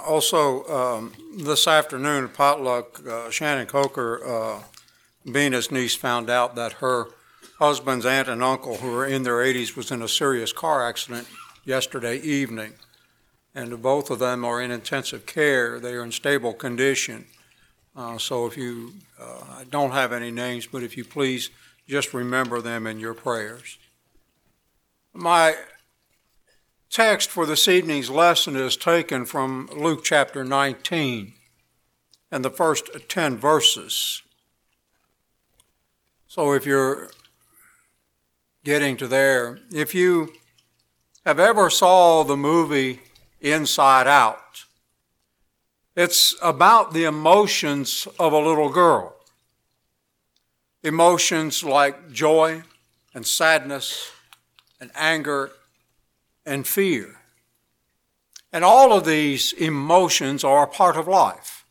Also, this afternoon at potluck, Shannon Coker, Bina's niece, found out that her husband's aunt and uncle, who are in their 80s, was in a serious car accident yesterday evening. And both of them are in intensive care. They are in stable condition. So if you don't have any names, but if you please just remember them in your prayers. My text for this evening's lesson is taken from Luke chapter 19 and the first 10 verses. So if you're getting to there, if you have ever saw the movie Inside Out, it's about the emotions of a little girl. Emotions like joy and sadness and anger and fear. And all of these emotions are a part of life.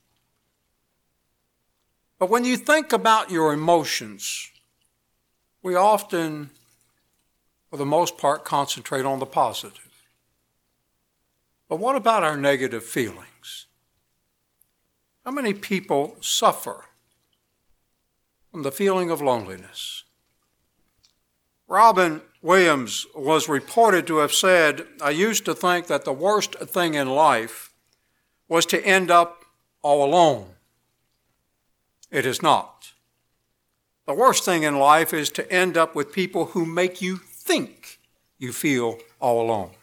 But when you think about your emotions, we often, for the most part, concentrate on the positive. But what about our negative feelings? How many people suffer from the feeling of loneliness? Robin Williams was reported to have said, "I used to think that the worst thing in life was to end up all alone. It is not. The worst thing in life is to end up with people who make you think you feel all alone."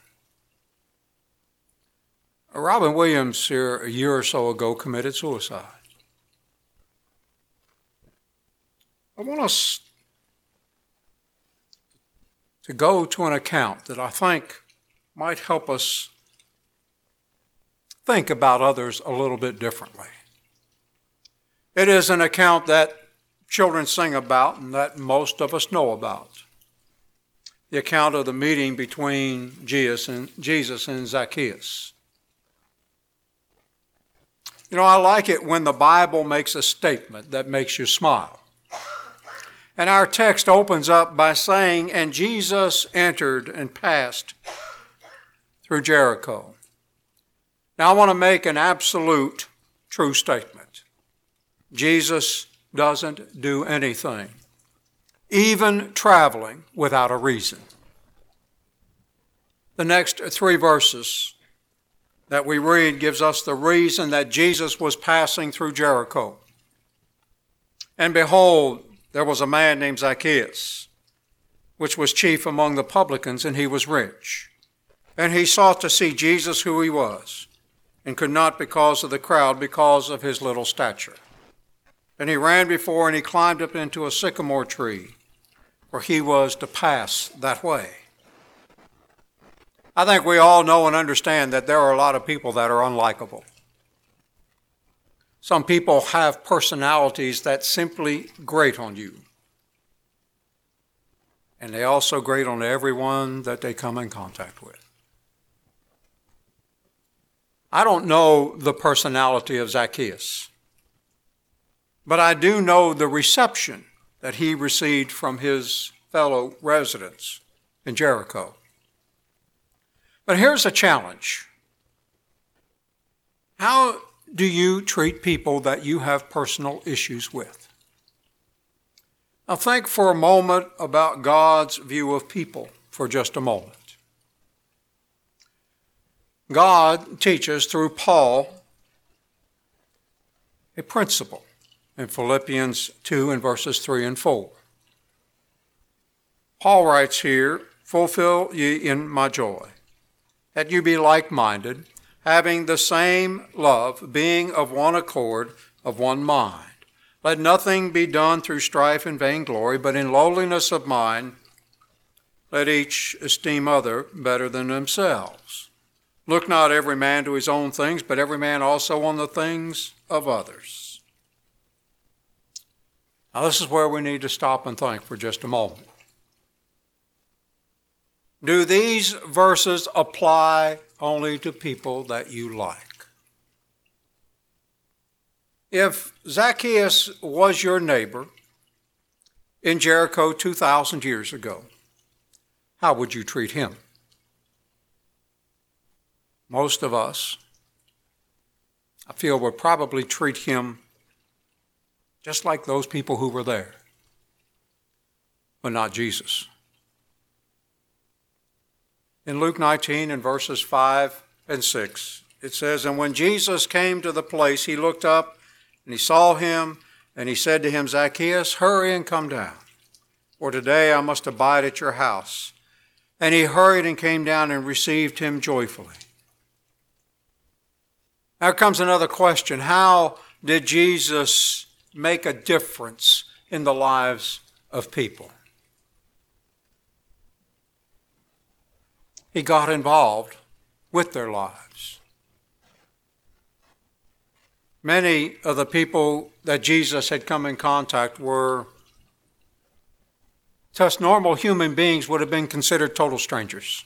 Robin Williams here a year or so ago committed suicide. I want us to go to an account that I think might help us think about others a little bit differently. It is an account that children sing about and that most of us know about. The account of the meeting between Jesus and Zacchaeus. You know, I like it when the Bible makes a statement that makes you smile. And our text opens up by saying, "And Jesus entered and passed through Jericho." Now I want to make an absolute true statement. Jesus doesn't do anything, even traveling, without a reason. The next 3 verses that we read gives us the reason that Jesus was passing through Jericho. "And behold, there was a man named Zacchaeus, which was chief among the publicans, and he was rich. And he sought to see Jesus who he was, and could not because of the crowd, because of his little stature. And he ran before, and he climbed up into a sycamore tree, for he was to pass that way." I think we all know and understand that there are a lot of people that are unlikable. Some people have personalities that simply grate on you. And they also grate on everyone that they come in contact with. I don't know the personality of Zacchaeus, but I do know the reception that he received from his fellow residents in Jericho. But here's a challenge. How do you treat people that you have personal issues with? Now think for a moment about God's view of people for just a moment. God teaches through Paul a principle in Philippians 2 and verses 3 and 4. Paul writes here, "Fulfill ye in my joy, that you be like-minded, having the same love, being of one accord, of one mind. Let nothing be done through strife and vainglory, but in lowliness of mind, let each esteem other better than themselves. Look not every man to his own things, but every man also on the things of others." Now this is where we need to stop and think for just a moment. Do these verses apply only to people that you like? If Zacchaeus was your neighbor in Jericho 2,000 years ago, how would you treat him? Most of us I feel would probably treat him just like those people who were there, but not Jesus. In Luke 19 and verses 5 and 6, it says, "And when Jesus came to the place, he looked up and he saw him, and he said to him, 'Zacchaeus, hurry and come down, for today I must abide at your house.' And he hurried and came down and received him joyfully." Now comes another question. How did Jesus make a difference in the lives of people? He got involved with their lives. Many of the people that Jesus had come in contact were, to us normal human beings, would have been considered total strangers.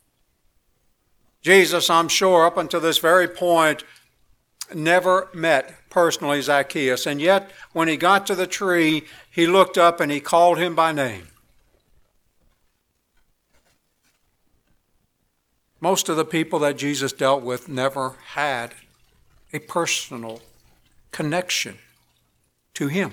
Jesus, I'm sure, up until this very point, never met personally Zacchaeus, and yet when he got to the tree, he looked up and he called him by name. Most of the people that Jesus dealt with never had a personal connection to him.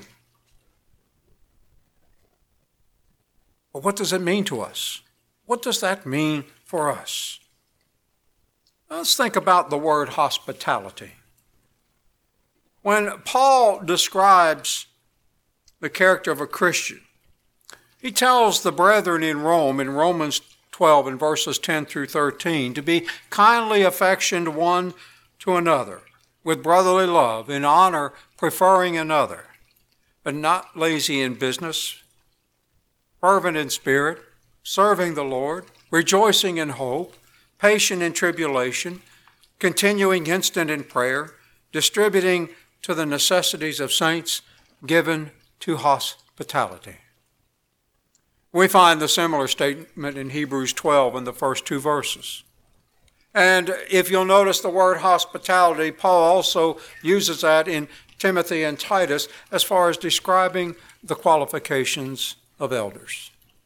But what does it mean to us? What does that mean for us? Let's think about the word hospitality. When Paul describes the character of a Christian, he tells the brethren in Rome, in Romans 12 in verses 10 through 13, to be kindly affectioned one to another, with brotherly love, in honor preferring another, but not lazy in business, fervent in spirit, serving the Lord, rejoicing in hope, patient in tribulation, continuing instant in prayer, distributing to the necessities of saints, given to hospitality. We find the similar statement in Hebrews 12 in the first two verses. And if you'll notice the word hospitality, Paul also uses that in Timothy and Titus as far as describing the qualifications of elders.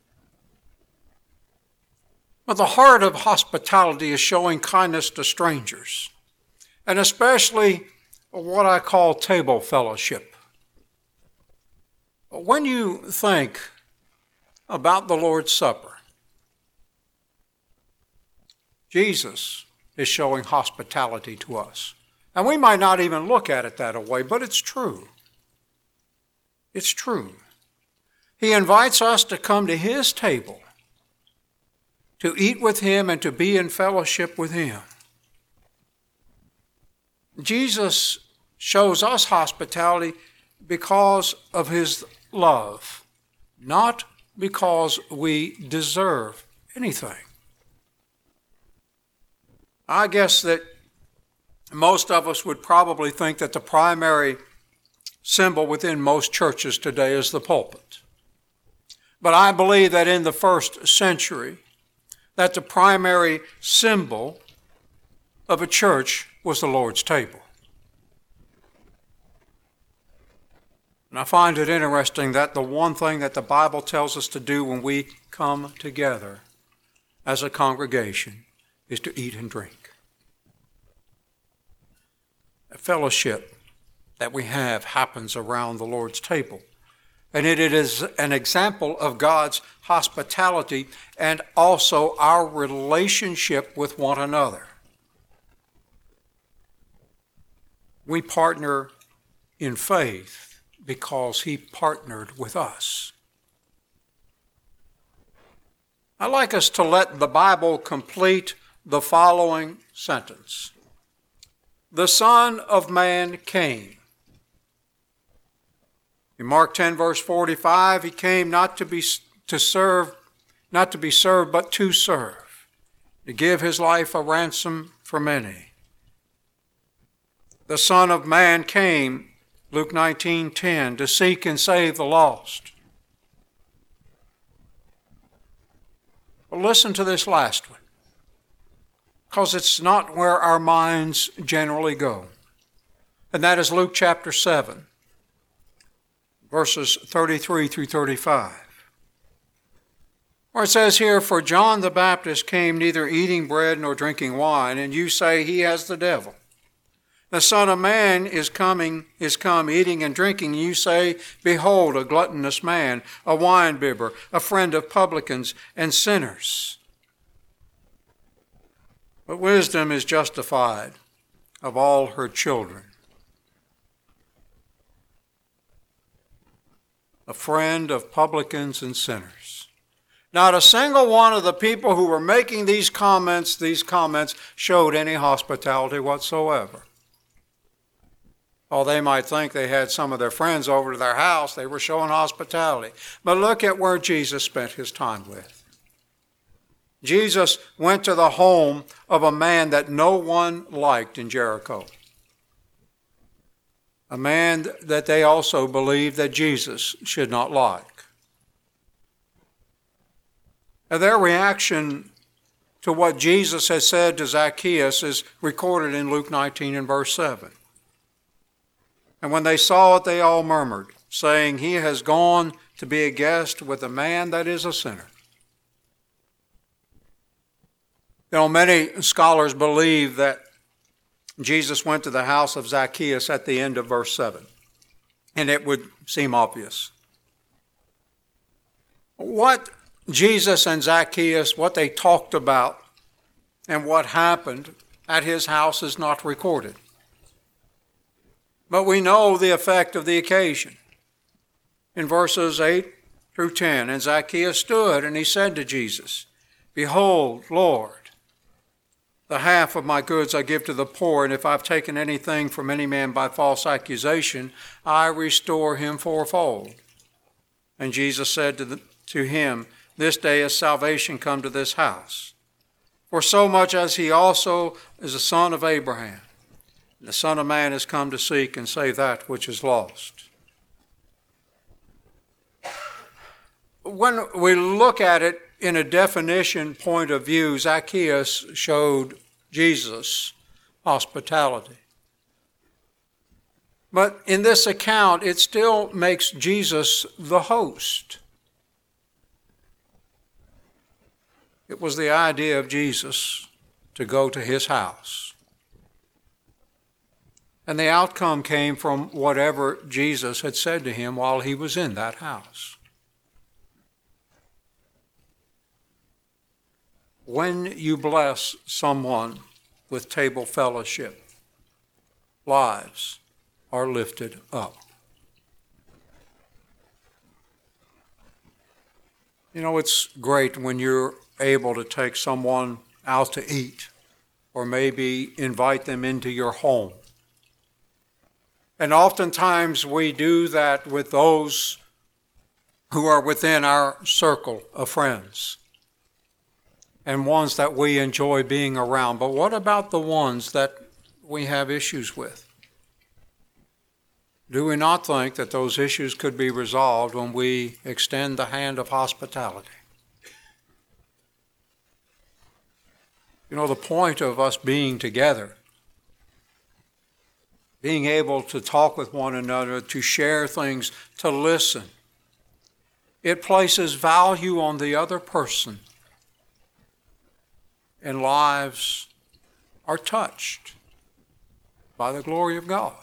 But the heart of hospitality is showing kindness to strangers, and especially what I call table fellowship. When you think about the Lord's Supper, Jesus is showing hospitality to us. And we might not even look at it that way, but it's true. It's true. He invites us to come to his table, to eat with him and to be in fellowship with him. Jesus shows us hospitality because of his love, not because we deserve anything. I guess that most of us would probably think that the primary symbol within most churches today is the pulpit. But I believe that in the first century, that the primary symbol of a church was the Lord's table. And I find it interesting that the one thing that the Bible tells us to do when we come together as a congregation is to eat and drink. A fellowship that we have happens around the Lord's table. And it is an example of God's hospitality and also our relationship with one another. We partner in faith because he partnered with us. I'd like us to let the Bible complete the following sentence. The Son of Man came. In Mark 10, verse 45, he came not to be served, but to serve, to give his life a ransom for many. The Son of Man came, Luke 19:10, to seek and save the lost. But listen to this last one, because it's not where our minds generally go. And that is Luke chapter 7, verses 33 through 35. Where it says here, "For John the Baptist came neither eating bread nor drinking wine, and you say he has the devil. The Son of Man is come eating and drinking. You say, behold, a gluttonous man, a winebibber, a friend of publicans and sinners. But wisdom is justified of all her children. A friend of publicans and sinners. Not a single one of the people who were making these comments showed any hospitality whatsoever. Oh, they might think they had some of their friends over to their house. They were showing hospitality. But look at where Jesus spent his time with. Jesus went to the home of a man that no one liked in Jericho. A man that they also believed that Jesus should not like. Now, their reaction to what Jesus has said to Zacchaeus is recorded in Luke 19 and verse 7. And when they saw it, they all murmured, saying, he has gone to be a guest with a man that is a sinner. You know, many scholars believe that Jesus went to the house of Zacchaeus at the end of verse 7. And it would seem obvious. What Jesus and Zacchaeus, what they talked about and what happened at his house is not recorded. But we know the effect of the occasion. In verses 8 through 10, and Zacchaeus stood and he said to Jesus, behold, Lord, the half of my goods I give to the poor, and if I've taken anything from any man by false accusation, I restore him fourfold. And Jesus said to him, this day is salvation come to this house. For so much as he also is a son of Abraham. The Son of Man has come to seek and save that which is lost. When we look at it in a definition point of view, Zacchaeus showed Jesus hospitality. But in this account, it still makes Jesus the host. It was the idea of Jesus to go to his house. And the outcome came from whatever Jesus had said to him while he was in that house. When you bless someone with table fellowship, lives are lifted up. You know, it's great when you're able to take someone out to eat or maybe invite them into your home. And oftentimes we do that with those who are within our circle of friends and ones that we enjoy being around. But what about the ones that we have issues with? Do we not think that those issues could be resolved when we extend the hand of hospitality? You know, the point of us being together, being able to talk with one another, to share things, to listen. It places value on the other person, and lives are touched by the glory of God.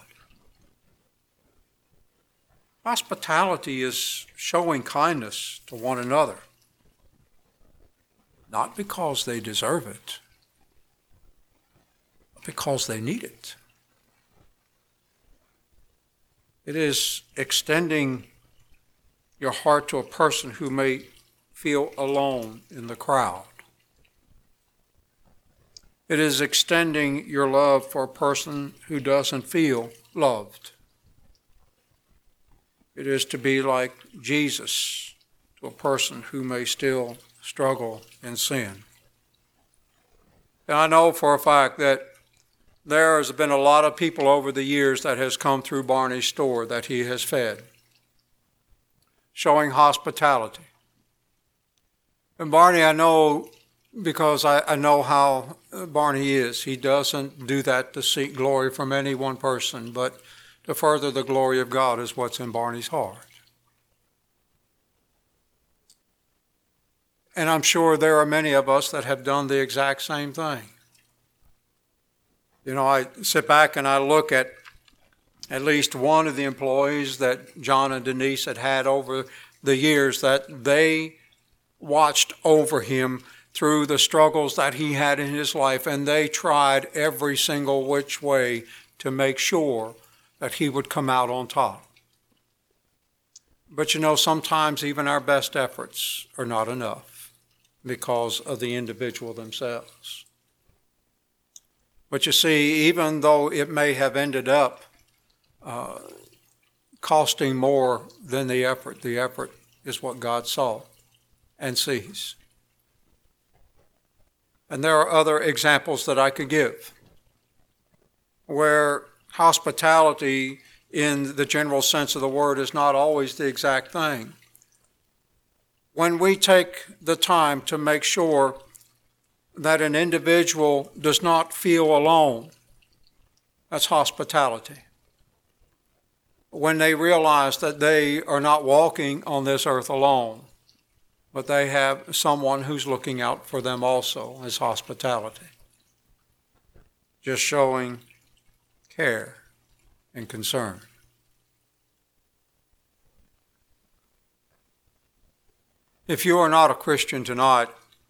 Hospitality is showing kindness to one another, not because they deserve it, but because they need it. It is extending your heart to a person who may feel alone in the crowd. It is extending your love for a person who doesn't feel loved. It is to be like Jesus to a person who may still struggle in sin. And I know for a fact that there has been a lot of people over the years that has come through Barney's store that he has fed, showing hospitality. And Barney, I know, because I know how Barney is. He doesn't do that to seek glory from any one person, but to further the glory of God is what's in Barney's heart. And I'm sure there are many of us that have done the exact same thing. You know, I sit back and I look at least one of the employees that John and Denise had over the years, that they watched over him through the struggles that he had in his life, and they tried every single which way to make sure that he would come out on top. But you know, sometimes even our best efforts are not enough because of the individual themselves. But you see, even though it may have ended up costing more than the effort is what God saw and sees. And there are other examples that I could give where hospitality in the general sense of the word is not always the exact thing. When we take the time to make sure that an individual does not feel alone, that's hospitality. When they realize that they are not walking on this earth alone, but they have someone who's looking out for them also, as hospitality. Just showing care and concern. If you are not a Christian tonight,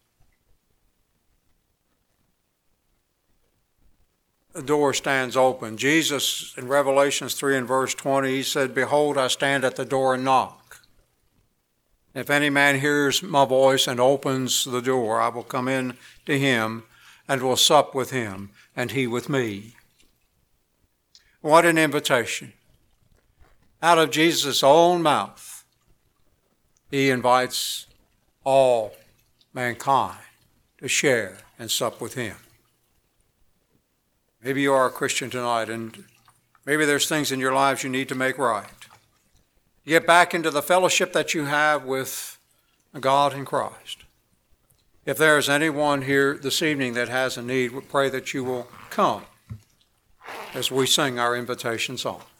the door stands open. Jesus, in Revelations 3 and verse 20, he said, "Behold, I stand at the door and knock. If any man hears my voice and opens the door, I will come in to him and will sup with him, and he with me." What an invitation. Out of Jesus' own mouth, he invites all mankind to share and sup with him. Maybe you are a Christian tonight, and maybe there's things in your lives you need to make right. Get back into the fellowship that you have with God in Christ. If there is anyone here this evening that has a need, we pray that you will come as we sing our invitation song.